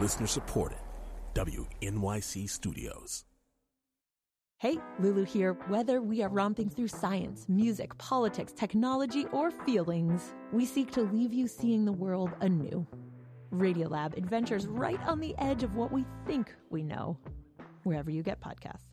Listener supported. WNYC Studios. Hey, Lulu here. Whether we are romping through science, music, politics, technology, or feelings, we seek to leave you seeing the world anew. Radiolab adventures right on the edge of what we think we know, wherever you get podcasts.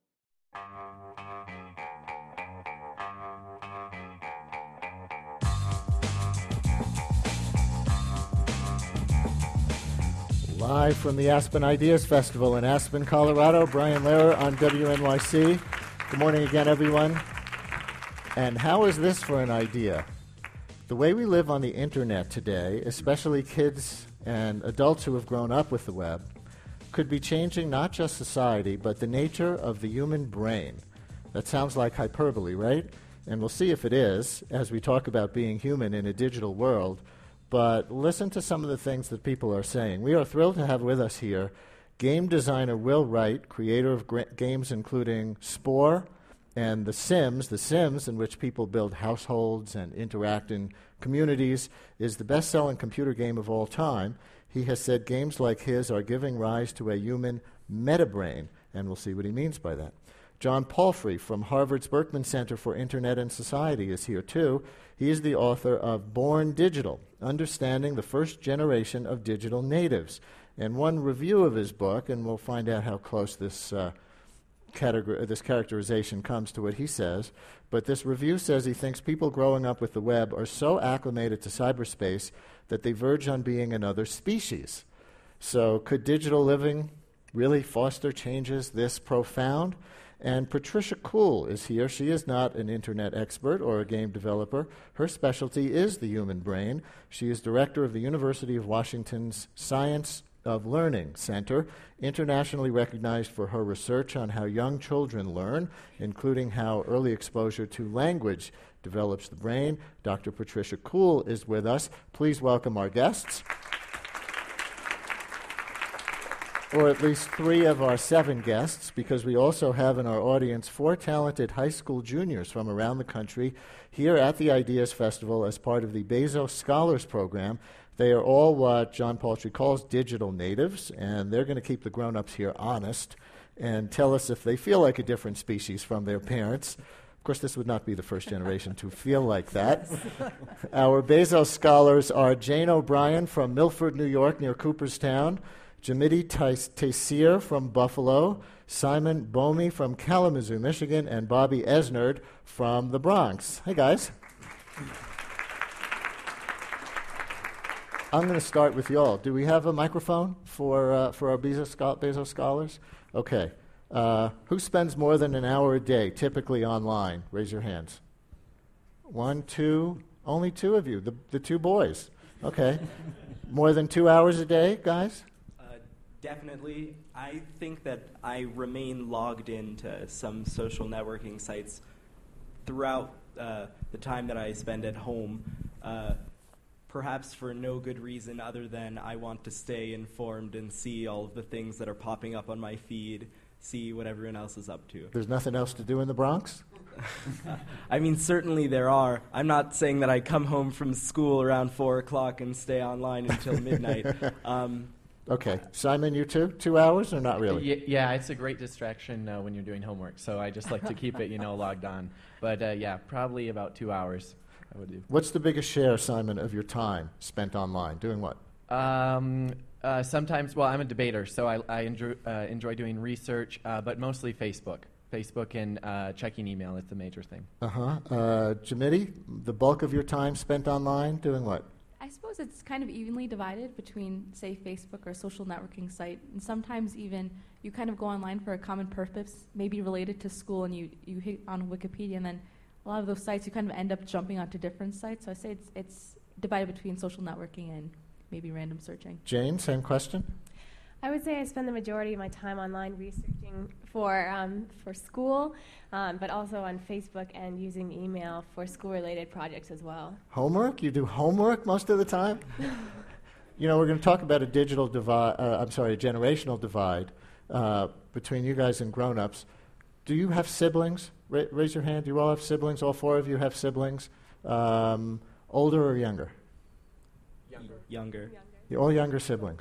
Live from the Aspen Ideas Festival in Aspen, Colorado, Brian Lehrer on WNYC. Good morning again, everyone. And how is this for an idea? The way we live on the internet today, especially kids and adults who have grown up with the web, could be changing not just society, but the nature of the human brain. That sounds like hyperbole, right? And we'll see if it is as we talk about being human in a digital world. But listen to some of the things that people are saying. We are thrilled to have with us here game designer Will Wright, creator of games including Spore and The Sims, in which people build households and interact in communities, is the best-selling computer game of all time. He has said games like his are giving rise to a human metabrain, and we'll see what he means by that. John Palfrey from Harvard's Berkman Center for Internet and Society is here too. He is the author of Born Digital, Understanding the First Generation of Digital Natives. And one review of his book, and we'll find out how close this characterization comes to what he says, but this review says he thinks people growing up with the web are so acclimated to cyberspace that they verge on being another species. So could digital living really foster changes this profound? And Patricia Kuhl is here. She is not an internet expert or a game developer. Her specialty is the human brain. She is director of the University of Washington's Science of Learning Center, internationally recognized for her research on how young children learn, including how early exposure to language develops the brain. Dr. Patricia Kuhl is with us. Please welcome our guests. Or at least 3 of our 7 guests, because we also have in our audience 4 talented high school juniors from around the country here at the Ideas Festival as part of the Bezos Scholars Program. They are all what John Palfrey calls digital natives, and they're going to keep the grown-ups here honest and tell us if they feel like a different species from their parents. Of course, this would not be the first generation to feel like that. Our Bezos Scholars are Jane O'Brien from Milford, New York, near Cooperstown, Jamidi Taysir from Buffalo, Simon Bomey from Kalamazoo, Michigan, and Bobby Esnerd from the Bronx. Hey, guys. I'm going to start with y'all. Do we have a microphone for our Bezos Scholars? Okay. Who spends more than an hour a day, typically online? Raise your hands. 1, 2, only 2 of you, the 2 boys. Okay. More than 2 hours a day, guys? Definitely. I think that I remain logged into some social networking sites throughout the time that I spend at home, perhaps for no good reason other than I want to stay informed and see all of the things that are popping up on my feed, see what everyone else is up to. There's nothing else to do in the Bronx? I mean, certainly there are. I'm not saying that I come home from school around 4 o'clock and stay online until midnight. Okay. Simon, you too? 2 hours or not really? Yeah, it's a great distraction when you're doing homework, so I just like to keep it, logged on. But yeah, probably about 2 hours I would do. What's the biggest share, Simon, of your time spent online? Doing what? Sometimes, well, I'm a debater, so I enjoy doing research, but mostly Facebook. Facebook and checking email is the major thing. Jamidi, the bulk of your time spent online doing what? I suppose it's kind of evenly divided between, say, Facebook or a social networking site, and sometimes even you kind of go online for a common purpose, maybe related to school, and you hit on Wikipedia, and then a lot of those sites you kind of end up jumping onto different sites. So I say it's divided between social networking and maybe random searching. Jane, same question? I would say I spend the majority of my time online researching for school, but also on Facebook and using email for school-related projects as well. Homework? You do homework most of the time? We're going to talk about a digital divide. A generational divide between you guys and grown-ups. Do you have siblings? Raise your hand. Do you all have siblings? All 4 of you have siblings? Older or younger? Younger. You're all younger siblings.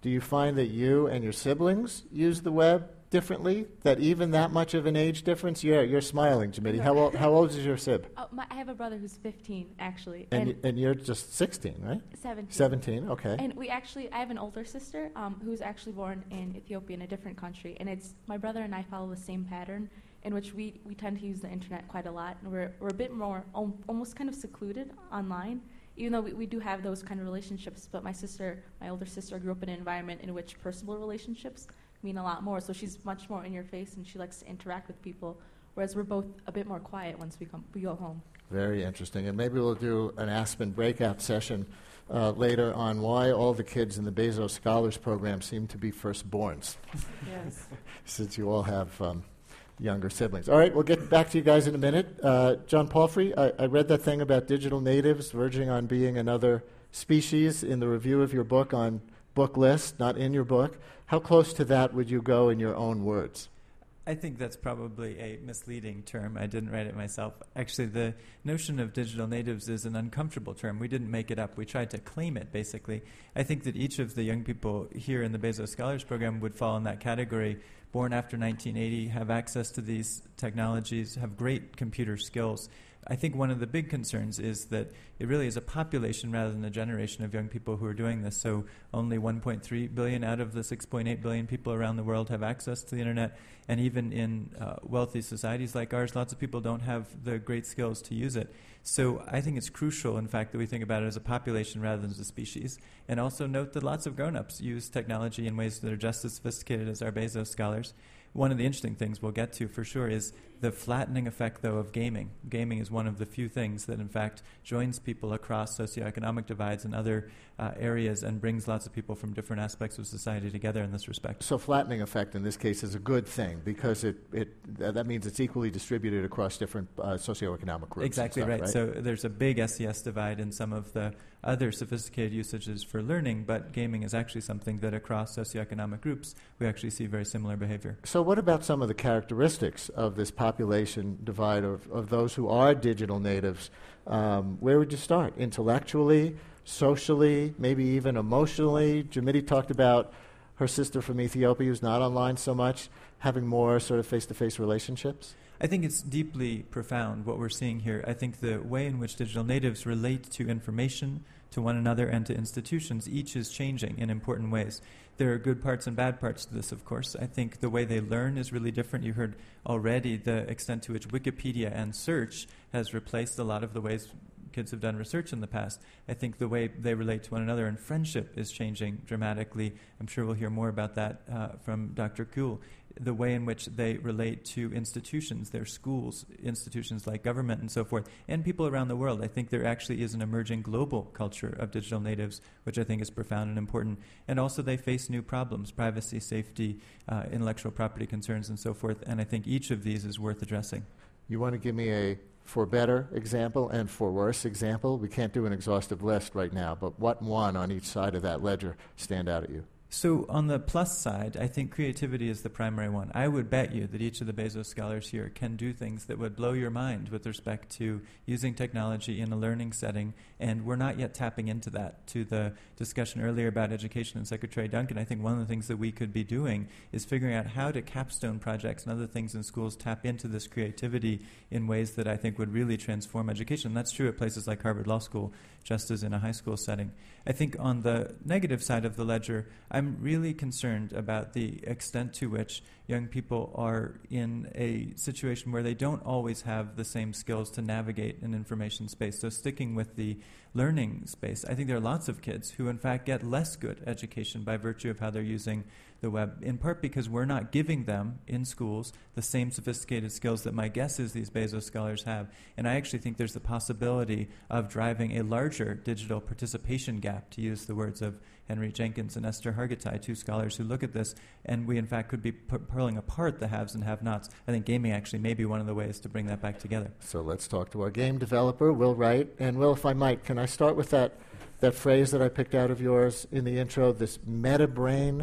do you find that you and your siblings use the web differently? That even that much of an age difference? Yeah, you're smiling, Jamidi. How old is your sib? I have a brother who's 15, actually. And you're just 16, right? 17. 17, okay. And I have an older sister who's actually born in Ethiopia, in a different country. And my brother and I follow the same pattern, in which we tend to use the internet quite a lot. And we're a bit more almost kind of secluded online, even though we do have those kind of relationships. But my older sister, grew up in an environment in which personal relationships mean a lot more. So she's much more in your face, and she likes to interact with people, whereas we're both a bit more quiet once we go home. Very interesting. And maybe we'll do an Aspen breakout session later on why all the kids in the Bezos Scholars Program seem to be firstborns. Yes. Since you all have younger siblings. All right, we'll get back to you guys in a minute. John Palfrey, I read that thing about digital natives verging on being another species in the review of your book on Book List, not in your book. How close to that would you go in your own words? I think that's probably a misleading term. I didn't write it myself. Actually, the notion of digital natives is an uncomfortable term. We didn't make it up. We tried to claim it, basically. I think that each of the young people here in the Bezos Scholars Program would fall in that category. Born after 1980, have access to these technologies, have great computer skills. I think one of the big concerns is that it really is a population rather than a generation of young people who are doing this. So only 1.3 billion out of the 6.8 billion people around the world have access to the internet. And even in wealthy societies like ours, lots of people don't have the great skills to use it. So I think it's crucial, in fact, that we think about it as a population rather than as a species. And also note that lots of grown-ups use technology in ways that are just as sophisticated as our Bezos scholars. One of the interesting things we'll get to for sure is the flattening effect, though, of gaming. Gaming is one of the few things that, in fact, joins people across socioeconomic divides and other areas and brings lots of people from different aspects of society together in this respect. So flattening effect in this case is a good thing because that means it's equally distributed across different socioeconomic groups. Exactly stuff, right. So there's a big SES divide in some of the other sophisticated usages for learning, but gaming is actually something that across socioeconomic groups we actually see very similar behavior. So what about some of the characteristics of this population divide of those who are digital natives? Where would you start? Intellectually, socially, maybe even emotionally? Jamidi talked about her sister from Ethiopia who's not online so much, having more sort of face-to-face relationships. I think it's deeply profound what we're seeing here. I think the way in which digital natives relate to information, to one another, and to institutions, each is changing in important ways. There are good parts and bad parts to this, of course. I think the way they learn is really different. You heard already the extent to which Wikipedia and search has replaced a lot of the ways kids have done research in the past. I think the way they relate to one another and friendship is changing dramatically. I'm sure we'll hear more about that from Dr. Kuhl. The way in which they relate to institutions, their schools, institutions like government and so forth, and people around the world. I think there actually is an emerging global culture of digital natives, which I think is profound and important. And also they face new problems, privacy, safety, intellectual property concerns and so forth, and I think each of these is worth addressing. You want to give me a for better example and for worse example? We can't do an exhaustive list right now, but what one on each side of that ledger stand out at you? So on the plus side, I think creativity is the primary one. I would bet you that each of the Bezos scholars here can do things that would blow your mind with respect to using technology in a learning setting, and we're not yet tapping into that. To the discussion earlier about education and Secretary Duncan, I think one of the things that we could be doing is figuring out how do capstone projects and other things in schools tap into this creativity in ways that I think would really transform education. That's true at places like Harvard Law School, just as in a high school setting. I think on the negative side of the ledger, I'm really concerned about the extent to which young people are in a situation where they don't always have the same skills to navigate an information space. So sticking with the learning space, I think there are lots of kids who in fact get less good education by virtue of how they're using the web, in part because we're not giving them in schools the same sophisticated skills that my guess is these Bezos scholars have. And I actually think there's the possibility of driving a larger digital participation gap, to use the words of Henry Jenkins and Esther Hargitay, two scholars who look at this, and we in fact could be pulling apart the haves and have-nots. I think gaming actually may be one of the ways to bring that back together. So let's talk to our game developer, Will Wright. And Will, if I might, can I start with that phrase that I picked out of yours in the intro, this meta brain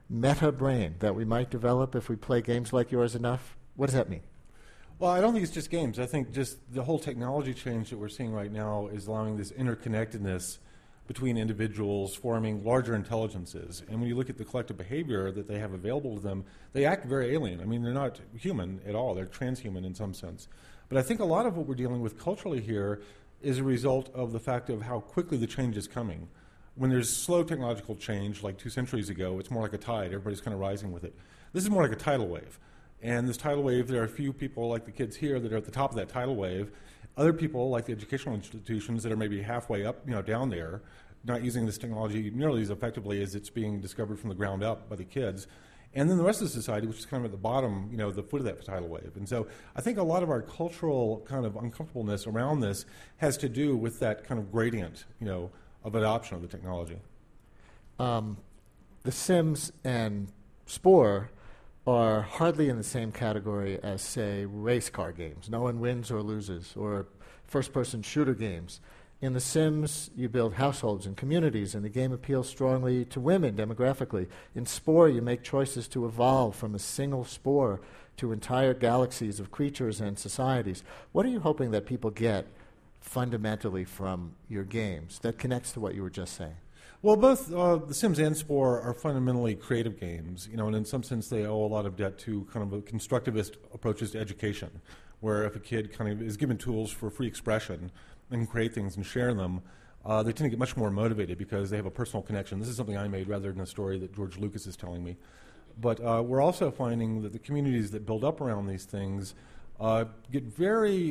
that we might develop if we play games like yours enough? What does that mean? Well, I don't think it's just games. I think just the whole technology change that we're seeing right now is allowing this interconnectedness between individuals forming larger intelligences. And when you look at the collective behavior that they have available to them, they act very alien. I mean, they're not human at all. They're transhuman in some sense. But I think a lot of what we're dealing with culturally here is a result of the fact of how quickly the change is coming. When there's slow technological change, like 2 centuries ago, it's more like a tide. Everybody's kind of rising with it. This is more like a tidal wave. And this tidal wave, there are a few people like the kids here that are at the top of that tidal wave. Other people, like the educational institutions, that are maybe halfway up, down there, not using this technology nearly as effectively as it's being discovered from the ground up by the kids. And then the rest of society, which is kind of at the bottom, the foot of that tidal wave. And so I think a lot of our cultural kind of uncomfortableness around this has to do with that kind of gradient, of adoption of the technology. The Sims and Spore are hardly in the same category as, say, race car games. No one wins or loses, or first-person shooter games. In The Sims, you build households and communities, and the game appeals strongly to women demographically. In Spore, you make choices to evolve from a single spore to entire galaxies of creatures and societies. What are you hoping that people get fundamentally from your games that connects to what you were just saying? Well, both The Sims and Spore are fundamentally creative games, and in some sense they owe a lot of debt to kind of a constructivist approaches to education, where if a kid kind of is given tools for free expression and can create things and share them, they tend to get much more motivated because they have a personal connection. This is something I made rather than a story that George Lucas is telling me. But we're also finding that the communities that build up around these things get very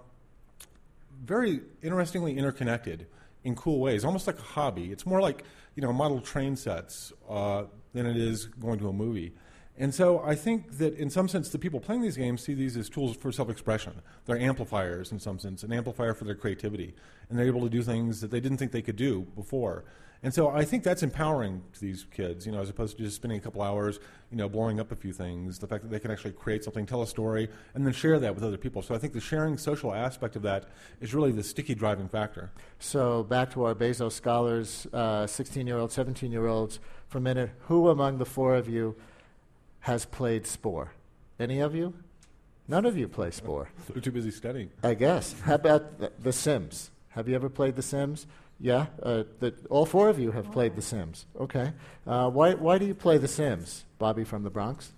interestingly interconnected in cool ways, almost like a hobby. It's more like, model train sets than it is going to a movie. And so I think that in some sense the people playing these games see these as tools for self-expression. They're amplifiers in some sense, an amplifier for their creativity. And they're able to do things that they didn't think they could do before. And so I think that's empowering to these kids, as opposed to just spending a couple hours, blowing up a few things. The fact that they can actually create something, tell a story, and then share that with other people. So I think the sharing social aspect of that is really the sticky driving factor. So back to our Bezos scholars, 16-year-olds, 17-year-olds, for a minute. Who among the four of you has played Spore? Any of you? None of you play Spore. They're too busy studying. I guess. How about The Sims? Have you ever played The Sims? Yeah, all four of you have played The Sims. Okay. Why do you play The Sims? Bobby from the Bronx?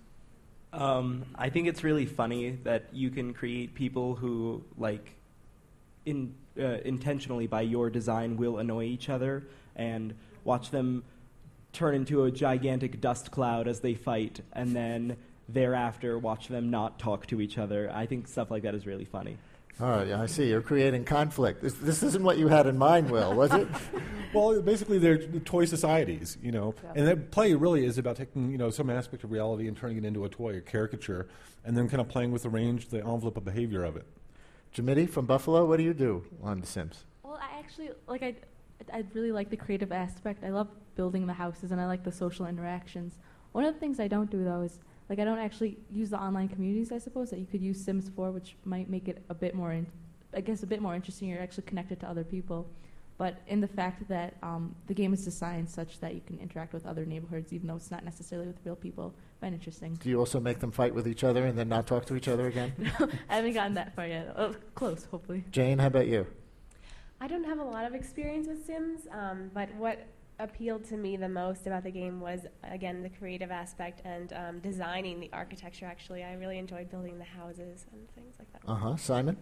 I think it's really funny that you can create people who, intentionally by your design will annoy each other and watch them turn into a gigantic dust cloud as they fight, and then thereafter watch them not talk to each other. I think stuff like that is really funny. All right, I see. You're creating conflict. This isn't what you had in mind, Will, was it? Well, basically, they're toy societies, and that play really is about taking, some aspect of reality and turning it into a toy, a caricature, and then kind of playing with the envelope of behavior of it. Jamidi from Buffalo, what do you do on The Sims? Well, I actually, I really like the creative aspect. I love building the houses, and I like the social interactions. One of the things I don't do, though, is I don't actually use the online communities, I suppose, that you could use Sims for, which might make it a bit more interesting. You're actually connected to other people. But in the fact that the game is designed such that you can interact with other neighborhoods, even though it's not necessarily with real people, I find interesting. Do you also make them fight with each other and then not talk to each other again? No, I haven't gotten that far yet. Oh, close, hopefully. Jane, how about you? I don't have a lot of experience with Sims, but what appealed to me the most about the game was, again, the creative aspect and designing the architecture, actually. I really enjoyed building the houses and things like that. Simon?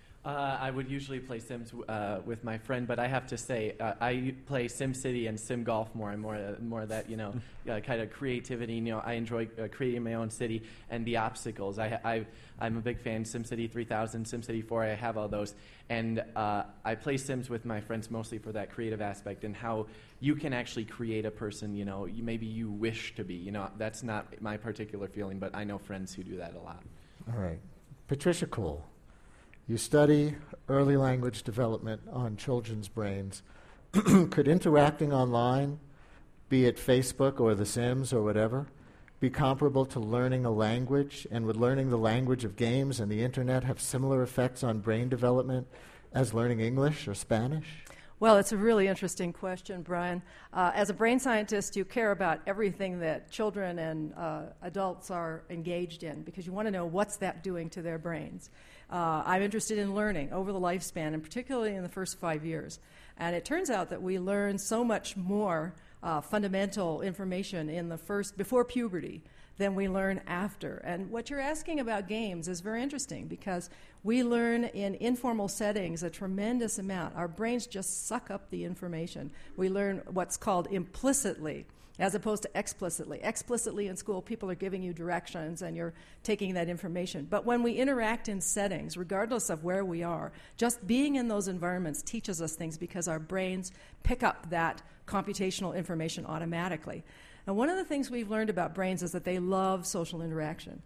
I would usually play Sims with my friend, but I have to say I play SimCity and Sim Golf more and more of that, kind of creativity. I enjoy creating my own city and the obstacles. I'm a big fan of SimCity 3000, SimCity 4. I have all those, and I play Sims with my friends mostly for that creative aspect and how you can actually create a person. Maybe you wish to be. That's not my particular feeling, but I know friends who do that a lot. All right, Patricia Cole. You study early language development on children's brains. Could interacting online, be it Facebook or The Sims or whatever, be comparable to learning a language? And would learning the language of games and the internet have similar effects on brain development as learning English or Spanish? Well, it's a really interesting question, Brian. As a brain scientist, you care about everything that children and adults are engaged in because you want to know what's that doing to their brains. I'm interested in learning over the lifespan, and particularly in the first 5 years. And it turns out that we learn so much more fundamental information before puberty than we learn after. And what you're asking about games is very interesting because we learn in informal settings a tremendous amount. Our brains just suck up the information. We learn what's called implicitly as opposed to explicitly. Explicitly in school, people are giving you directions and you're taking that information. But when we interact in settings, regardless of where we are, just being in those environments teaches us things because our brains pick up that computational information automatically. And one of the things we've learned about brains is that they love social interaction.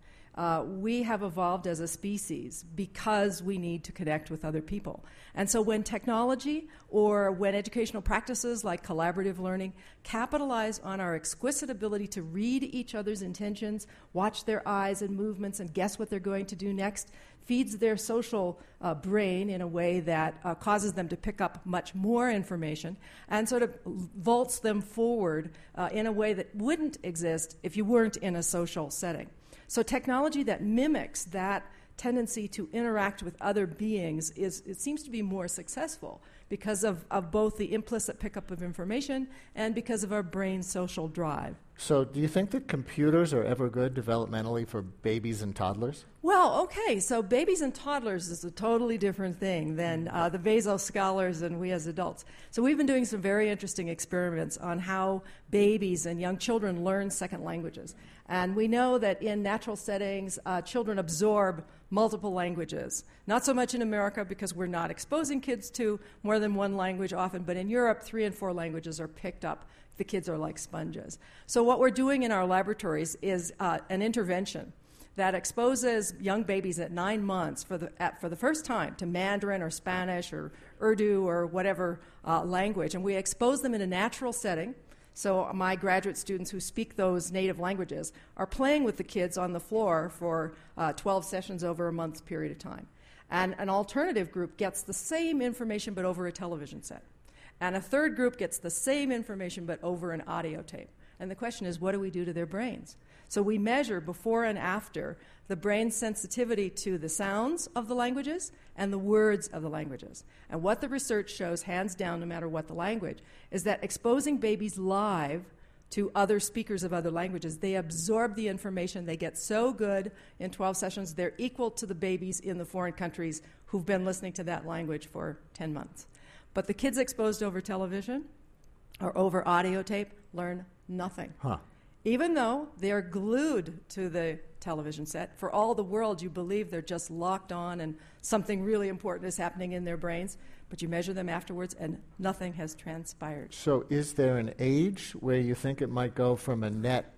We have evolved as a species because we need to connect with other people. And so when technology or when educational practices like collaborative learning capitalize on our exquisite ability to read each other's intentions, watch their eyes and movements, and guess what they're going to do next, feeds their social brain in a way that causes them to pick up much more information and sort of vaults them forward in a way that wouldn't exist if you weren't in a social setting. So technology that mimics that tendency to interact with other beings it seems to be more successful because of both the implicit pickup of information and because of our brain's social drive. So do you think that computers are ever good developmentally for babies and toddlers? Well, okay, so babies and toddlers is a totally different thing than the Bezos scholars and we as adults. So we've been doing some very interesting experiments on how babies and young children learn second languages. And we know that in natural settings, children absorb multiple languages. Not so much in America because we're not exposing kids to more than one language often, but in Europe, 3 and 4 languages are picked up. The kids are like sponges. So what we're doing in our laboratories is an intervention that exposes young babies at 9 months for the first time to Mandarin or Spanish or Urdu or whatever language. And we expose them in a natural setting. So my graduate students who speak those native languages are playing with the kids on the floor for 12 sessions over a month's period of time. And an alternative group gets the same information but over a television set. And a third group gets the same information but over an audio tape. And the question is, what do we do to their brains? So we measure before and after the brain's sensitivity to the sounds of the languages and the words of the languages. And what the research shows, hands down, no matter what the language, is that exposing babies live to other speakers of other languages, they absorb the information. They get so good in 12 sessions, they're equal to the babies in the foreign countries who've been listening to that language for 10 months. But the kids exposed over television or over audio tape learn nothing. Even though they're glued to the television set, for all the world you believe they're just locked on and something really important is happening in their brains, but you measure them afterwards and nothing has transpired. So is there an age where you think it might go from a net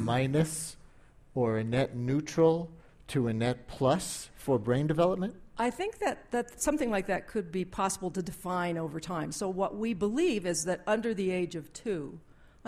minus or a net neutral to a net plus for brain development? I think that something like that could be possible to define over time. So what we believe is that under the age of two,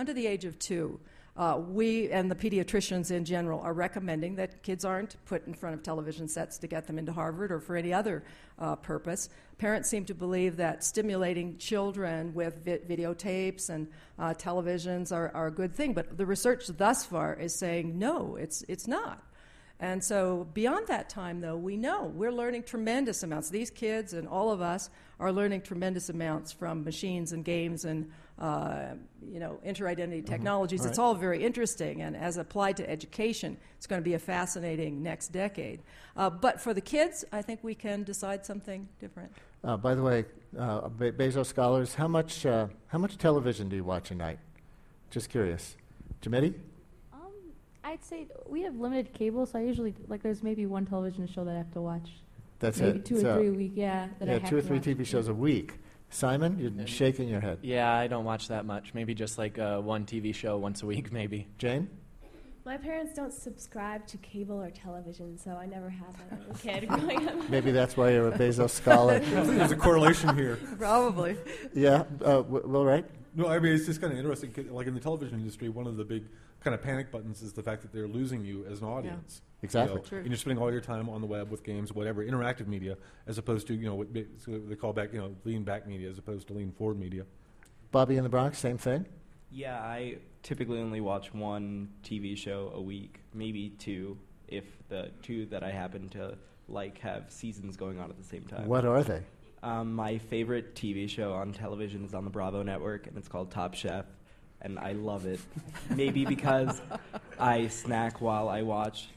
we and the pediatricians in general are recommending that kids aren't put in front of television sets to get them into Harvard or for any other purpose. Parents seem to believe that stimulating children with videotapes and televisions are a good thing, but the research thus far is saying no, it's not. And so beyond that time, though, we know we're learning tremendous amounts. These kids and all of us are learning tremendous amounts from machines and games and interidentity technologies. It's all very interesting, and as applied to education, it's going to be a fascinating next decade. But for the kids, I think we can decide something different. By the way, Bezos scholars, how much television do you watch a night? Just curious. Jamedi? I'd say we have limited cable, so I usually, there's maybe one television show that I have to watch. That's maybe it. 2 or 3 a week, I have 2 or to 3 watch. TV shows a week. Simon, you're shaking your head. Yeah, I don't watch that much. Maybe just one TV show once a week, maybe. Jane? My parents don't subscribe to cable or television, so I never had that as a kid growing up. Maybe that's why you're a Bezos scholar. I think there's a correlation here. Probably. Yeah, Will Wright? No, I mean, it's just kind of interesting. Like in the television industry, one of the big kind of panic buttons is the fact that they're losing you as an audience. Yeah, exactly. True. And you're spending all your time on the web with games, whatever, interactive media, as opposed to, what they call back, lean back media as opposed to lean forward media. Bobby in the Bronx, same thing? Yeah, I typically only watch one TV show a week, maybe 2, if the 2 that I happen to like have seasons going on at the same time. What are they? My favorite TV show on television is on the Bravo network, and it's called Top Chef, and I love it. Maybe because I snack while I watch,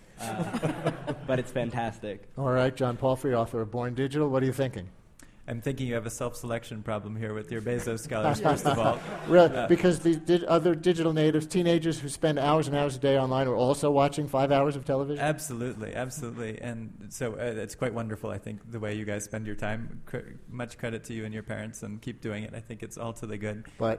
but it's fantastic. All right, John Palfrey, author of Born Digital. What are you thinking? I'm thinking you have a self-selection problem here with your Bezos scholars, first of all. Really? Because the other digital natives, teenagers who spend hours and hours a day online, are also watching 5 hours of television? Absolutely, absolutely. And so it's quite wonderful, I think, the way you guys spend your time. Much credit to you and your parents, and keep doing it. I think it's all to the good. But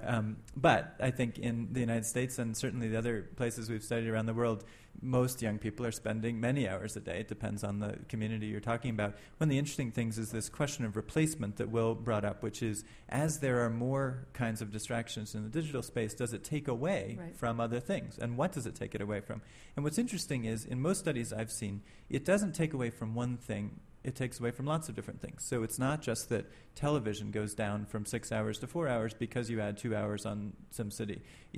I think in the United States and certainly the other places we've studied around the world, most young people are spending many hours a day. It depends on the community you're talking about. One of the interesting things is this question of replacement that Will brought up, which is, as there are more kinds of distractions in the digital space, does it take away from other things? And what does it take it away from? And what's interesting is, in most studies I've seen, it doesn't take away from one thing. It takes away from lots of different things. So it's not just that television goes down from 6 hours to 4 hours because you add 2 hours on SimCity.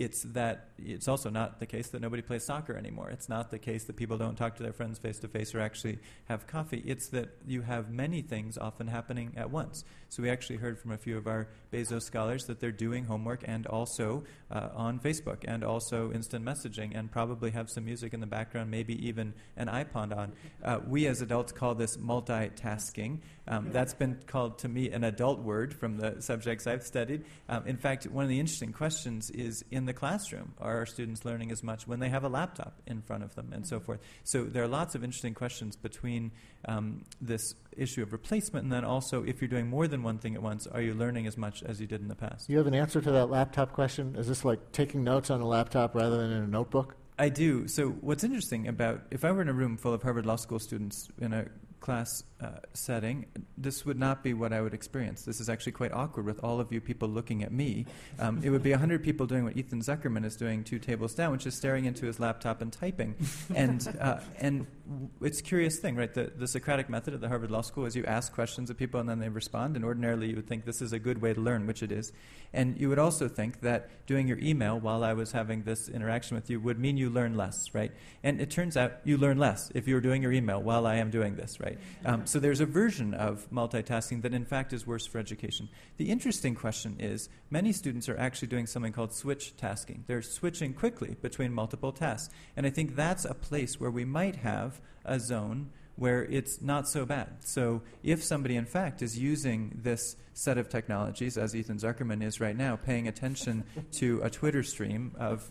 It's also not the case that nobody plays soccer anymore. It's not the case that people don't talk to their friends face-to-face or actually have coffee. It's that you have many things often happening at once. So we actually heard from a few of our Bezos scholars that they're doing homework and also on Facebook and also instant messaging, and probably have some music in the background, maybe even an iPod on. We as adults call this multitasking. That's been called to me an adult word from the subjects I've studied. In fact, one of the interesting questions is, in the classroom, are our students learning as much when they have a laptop in front of them, and so forth? So there are lots of interesting questions between this issue of replacement, and then also, if you're doing more than one thing at once, are you learning as much as you did in the past? You have an answer to that laptop question? Is this like taking notes on a laptop rather than in a notebook? I do. So what's interesting about, if I were in a room full of Harvard Law School students in a class setting, this would not be what I would experience. This is actually quite awkward with all of you people looking at me. It would be 100 people doing what Ethan Zuckerman is doing 2 tables down, which is staring into his laptop and typing. And it's a curious thing, right? The Socratic method at the Harvard Law School is you ask questions of people and then they respond, and ordinarily you would think this is a good way to learn, which it is. And you would also think that doing your email while I was having this interaction with you would mean you learn less, right? And it turns out you learn less if you're doing your email while I am doing this, right? So there's a version of multitasking that in fact is worse for education. The interesting question is, many students are actually doing something called switch tasking. They're switching quickly between multiple tasks. And I think that's a place where we might have a zone where it's not so bad. So if somebody, in fact, is using this set of technologies, as Ethan Zuckerman is right now, paying attention to a Twitter stream of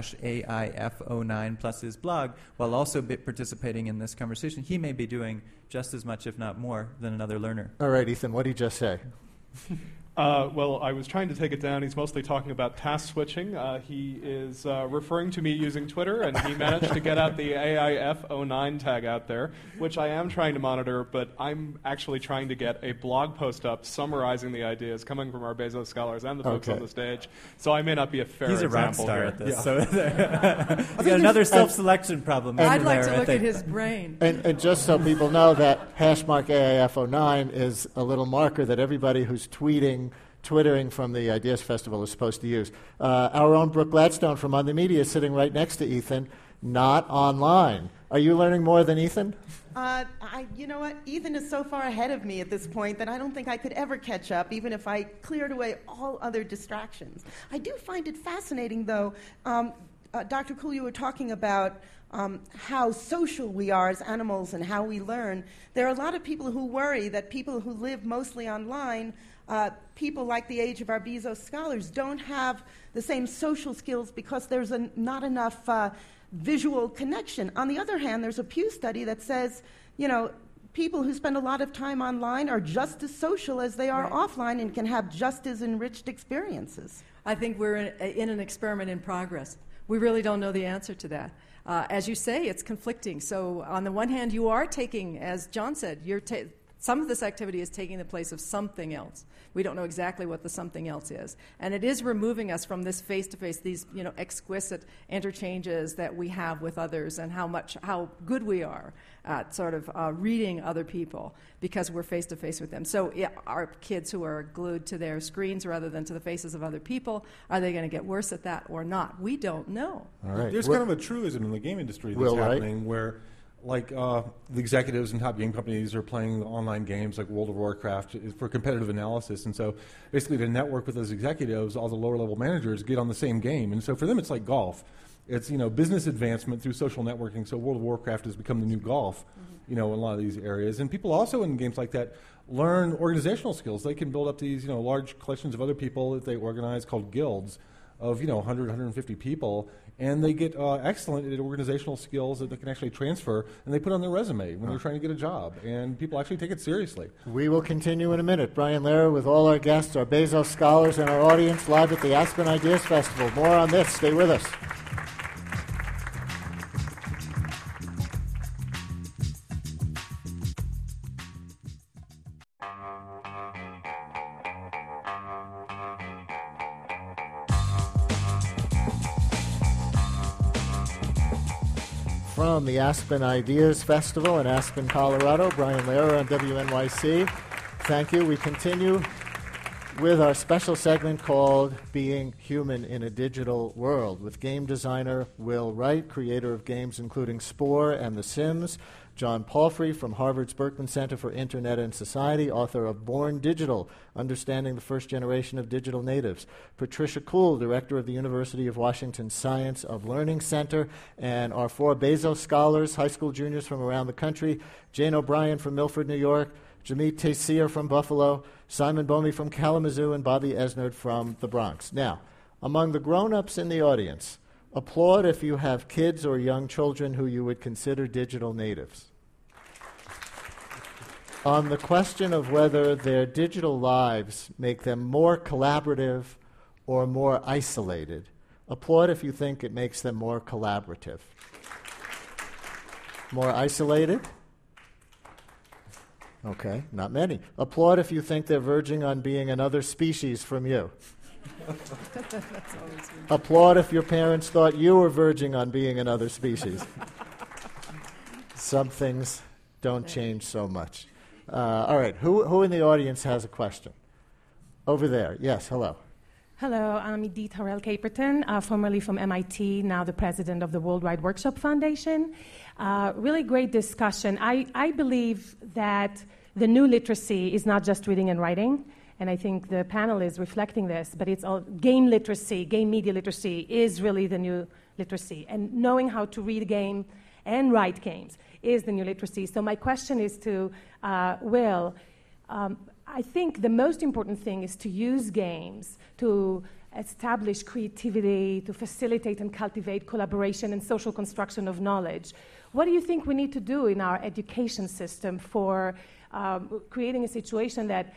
#AIF09 plus his blog, while also participating in this conversation, he may be doing just as much, if not more, than another learner. All right, Ethan, what did he just say? Well, I was trying to take it down. He's mostly talking about task switching. He is referring to me using Twitter, and he managed to get out the AIF09 tag out there, which I am trying to monitor, but I'm actually trying to get a blog post up summarizing the ideas coming from our Bezos scholars and the folks on the stage. So I may not be a fair He's example. He's a rock star here. at this. Yeah. So you got another self-selection problem. I'd like to look at his brain. And just so people know, that hashmark AIF09 is a little marker that everybody who's twittering from the Ideas Festival is supposed to use. Our own Brooke Gladstone from On the Media is sitting right next to Ethan, not online. Are you learning more than Ethan? You know what? Ethan is so far ahead of me at this point that I don't think I could ever catch up, even if I cleared away all other distractions. I do find it fascinating, though. Dr. Kuhl, you were talking about how social we are as animals and how we learn. There are a lot of people who worry that people who live mostly online, people like the age of our Bezos scholars, don't have the same social skills because there's not enough visual connection. On the other hand, there's a Pew study that says, people who spend a lot of time online are just as social as they are offline and can have just as enriched experiences. I think we're in an experiment in progress. We really don't know the answer to that. As you say, it's conflicting. So on the one hand, you are taking, as John said, some of this activity is taking the place of something else. We don't know exactly what the something else is. And it is removing us from this face-to-face, these exquisite interchanges that we have with others, and how good we are at sort of reading other people because we're face-to-face with them. So our kids who are glued to their screens rather than to the faces of other people, are they going to get worse at that or not? We don't know. All right. There's kind of a truism in the game industry that's happening where like the executives and top game companies are playing online games like World of Warcraft for competitive analysis. And so basically to network with those executives, all the lower level managers get on the same game. And so for them, it's like golf. It's, business advancement through social networking. So World of Warcraft has become the new golf, in a lot of these areas. And people also in games like that learn organizational skills. They can build up these, large collections of other people that they organize called guilds of, 100, 150 people. And they get excellent at organizational skills that they can actually transfer, and they put on their resume when they're trying to get a job. And people actually take it seriously. We will continue in a minute. Brian Lehrer with all our guests, our Bezos scholars, and our audience live at the Aspen Ideas Festival. More on this. Stay with us. From the Aspen Ideas Festival in Aspen, Colorado, Brian Lehrer on WNYC. Thank you. We continue with our special segment called Being Human in a Digital World with game designer Will Wright, creator of games including Spore and The Sims, John Palfrey from Harvard's Berkman Center for Internet and Society, author of Born Digital, Understanding the First Generation of Digital Natives, Patricia Kuhl, director of the University of Washington Science of Learning Center, and our 4 Bezos scholars, high school juniors from around the country, Jane O'Brien from Milford, New York, Jamit Taysir from Buffalo, Simon Bomey from Kalamazoo, and Bobby Esnard from the Bronx. Now, among the grown-ups in the audience, applaud if you have kids or young children who you would consider digital natives. On the question of whether their digital lives make them more collaborative or more isolated, applaud if you think it makes them more collaborative. More isolated? Okay, not many. Applaud if you think they're verging on being another species from you. Applaud if your parents thought you were verging on being another species. Some things don't change so much. All right, who in the audience has a question? Over there. Yes, hello. Hello, I'm Edith Harrell-Caperton, formerly from MIT, now the president of the Worldwide Workshop Foundation. Really great discussion. I believe that the new literacy is not just reading and writing, and I think the panel is reflecting this, but it's all game literacy, game media literacy is really the new literacy. And knowing how to read a game and write games is the new literacy. So my question is to Will. I think the most important thing is to use games to establish creativity, to facilitate and cultivate collaboration and social construction of knowledge. What do you think we need to do in our education system for creating a situation that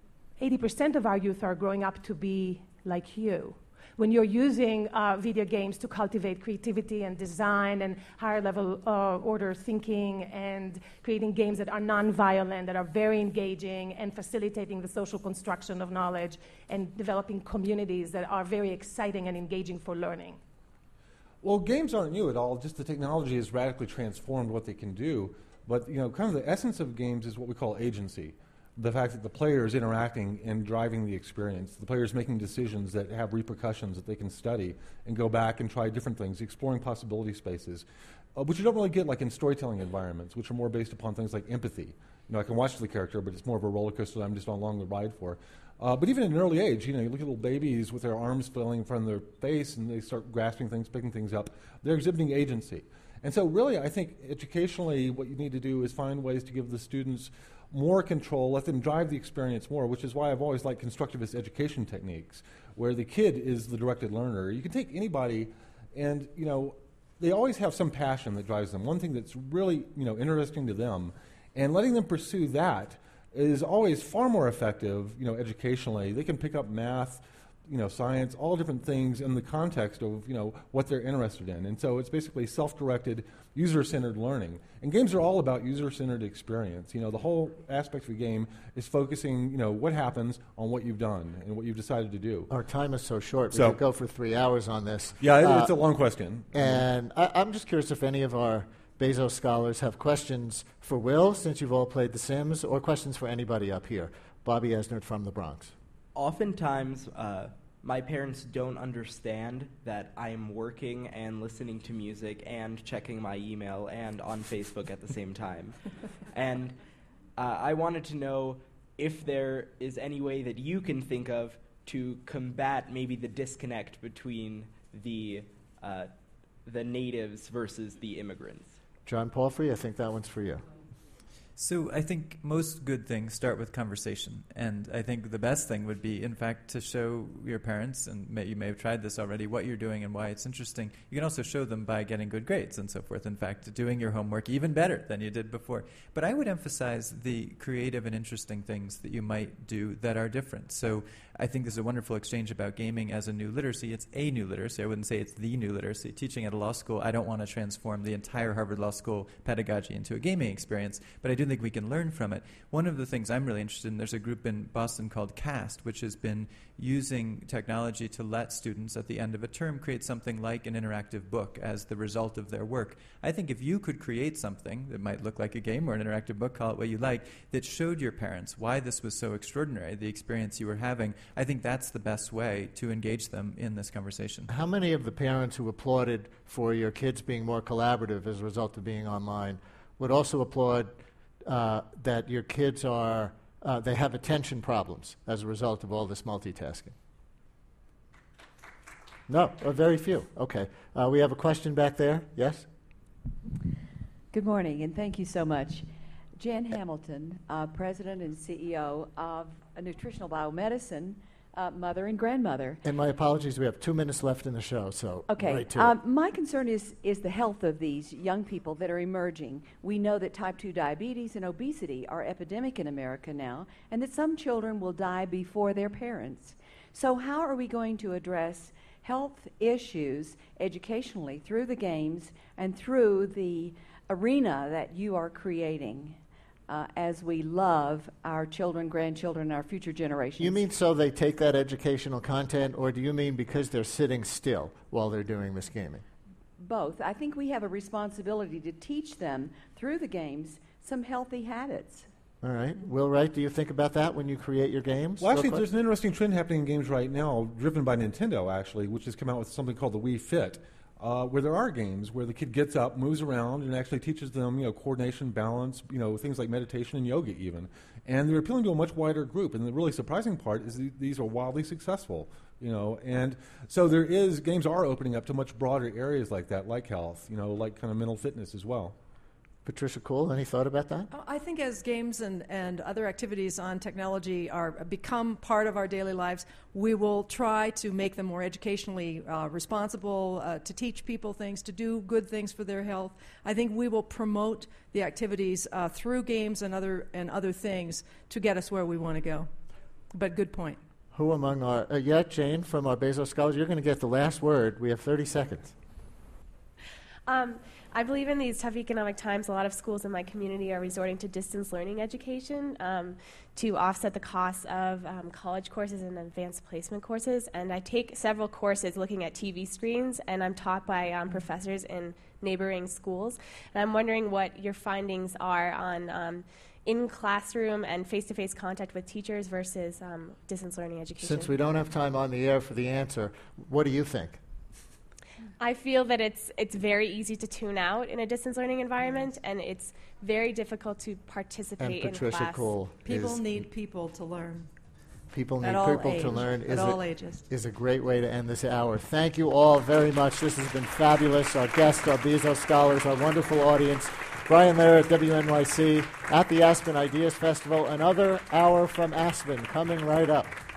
80% of our youth are growing up to be like you? When you're using video games to cultivate creativity and design and higher level order thinking and creating games that are non-violent, that are very engaging and facilitating the social construction of knowledge and developing communities that are very exciting and engaging for learning. Well, games aren't new at all. Just the technology has radically transformed what they can do. But kind of the essence of games is what we call agency. The fact that the player is interacting and driving the experience. The player is making decisions that have repercussions that they can study and go back and try different things, exploring possibility spaces, which you don't really get like in storytelling environments, which are more based upon things like empathy. I can watch the character, but it's more of a roller coaster that I'm just along the ride for. But even at an early age, you look at little babies with their arms flailing in front of their face and they start grasping things, picking things up. They're exhibiting agency. And so really, I think educationally what you need to do is find ways to give the students more control, let them drive the experience more, which is why I've always liked constructivist education techniques, where the kid is the directed learner. You can take anybody and, they always have some passion that drives them, one thing that's really, interesting to them, and letting them pursue that is always far more effective, educationally. They can pick up math, science, all different things in the context of, what they're interested in. And so it's basically self-directed, user-centered learning. And games are all about user-centered experience. The whole aspect of a game is focusing, what happens on what you've done and what you've decided to do. Our time is so short. We could go for 3 hours on this. Yeah, it's a long question. And I'm just curious if any of our Bezos scholars have questions for Will, since you've all played The Sims, or questions for anybody up here. Bobby Esnard from the Bronx. Oftentimes, my parents don't understand that I'm working and listening to music and checking my email and on Facebook at the same time. And I wanted to know if there is any way that you can think of to combat maybe the disconnect between the natives versus the immigrants. John Palfrey, I think that one's for you. So I think most good things start with conversation. And I think the best thing would be, in fact, to show your parents, and you may have tried this already, what you're doing and why it's interesting. You can also show them by getting good grades and so forth. In fact, doing your homework even better than you did before. But I would emphasize the creative and interesting things that you might do that are different. So I think there's a wonderful exchange about gaming as a new literacy. It's a new literacy. I wouldn't say it's the new literacy. Teaching at a law school, I don't want to transform the entire Harvard Law School pedagogy into a gaming experience, but I do think we can learn from it. One of the things I'm really interested in, there's a group in Boston called CAST, which has been using technology to let students at the end of a term create something like an interactive book as the result of their work. I think if you could create something that might look like a game or an interactive book, call it what you like, that showed your parents why this was so extraordinary, the experience you were having, I think that's the best way to engage them in this conversation. How many of the parents who applauded for your kids being more collaborative as a result of being online would also applaud that your kids are, they have attention problems as a result of all this multitasking? No, very few. Okay. We have a question back there. Yes? Good morning, and thank you so much. Jan Hamilton, President and CEO of Nutritional Biomedicine, mother and grandmother. And my apologies, we have 2 minutes left in the show, so okay. Right to it. My concern is the health of these young people that are emerging. We know that type 2 diabetes and obesity are epidemic in America now, and that some children will die before their parents. So how are we going to address health issues educationally through the games and through the arena that you are creating? As we love our children, grandchildren, our future generations. You mean so they take that educational content, or do you mean because they're sitting still while they're doing this gaming? Both. I think we have a responsibility to teach them through the games some healthy habits. All right. Will Wright, do you think about that when you create your games? Well, actually, there's an interesting trend happening in games right now, driven by Nintendo, actually, which has come out with something called the Wii Fit. Where there are games where the kid gets up, moves around, and actually teaches them, coordination, balance, things like meditation and yoga even. And they're appealing to a much wider group. And the really surprising part is these are wildly successful, And so games are opening up to much broader areas like that, like health, like kind of mental fitness as well. Patricia Kuhl, any thought about that? I think as games and other activities on technology become part of our daily lives, we will try to make them more educationally responsible, to teach people things, to do good things for their health. I think we will promote the activities through games and other things to get us where we want to go. But good point. Who among our... Jane, from our Bezos Scholars, you're going to get the last word. We have 30 seconds. I believe in these tough economic times, a lot of schools in my community are resorting to distance learning education to offset the costs of college courses and advanced placement courses. And I take several courses looking at TV screens, and I'm taught by professors in neighboring schools. And I'm wondering what your findings are on in-classroom and face-to-face contact with teachers versus distance learning education. Since we don't have time on the air for the answer, what do you think? I feel that it's very easy to tune out in a distance learning environment, and it's very difficult to participate in Patricia class. Kuhl People need people to learn. People need At all people age. to learn At all ages. is a great way to end this hour. Thank you all very much. This has been fabulous. Our guests, our Bezos Scholars, our wonderful audience. Brian Lehrer at WNYC at the Aspen Ideas Festival. Another hour from Aspen coming right up.